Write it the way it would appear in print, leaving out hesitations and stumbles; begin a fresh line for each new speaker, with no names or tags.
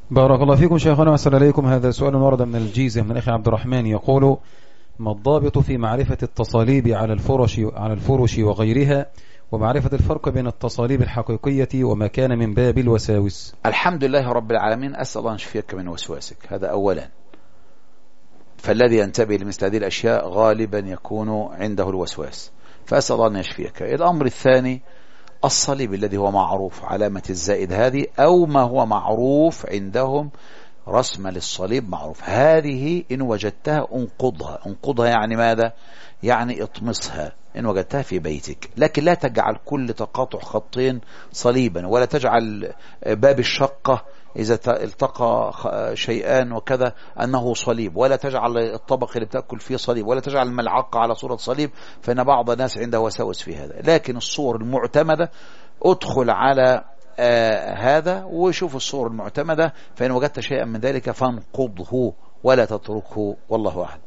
بارك الله فيكم شيخنا وأحسن إليكم. هذا سؤال ورد من الجيزة من أخي عبد الرحمن يقول: ما الضابط في معرفة التصاليب على الفرش وغيرها، ومعرفة الفرق بين التصاليب الحقيقية وما كان من باب الوساوس؟
الحمد لله رب العالمين، أسأل الله أن يشفيك من وسواسك، هذا أولا. فالذي ينتبه لمثل هذه الأشياء غالبا يكون عنده الوسواس، فأسأل الله أن يشفيك. الأمر الثاني: الصليب الذي هو معروف، علامة الزائد هذه، أو ما هو معروف عندهم رسم للصليب معروف، هذه إن وجدتها انقضها يعني ماذا؟ يعني اطمسها إن وجدتها في بيتك، لكن لا تجعل كل تقاطع خطين صليبا، ولا تجعل باب الشقة إذا التقى شيئان وكذا أنه صليب، ولا تجعل الطبق اللي بتأكل فيه صليب، ولا تجعل الملعقة على صورة صليب، فإن بعض الناس عنده وساوس في هذا. لكن الصور المعتمدة ادخل على هذا وشوف الصور المعتمدة، فإن وجدت شيئا من ذلك فانقضه ولا تتركه، والله أعلم.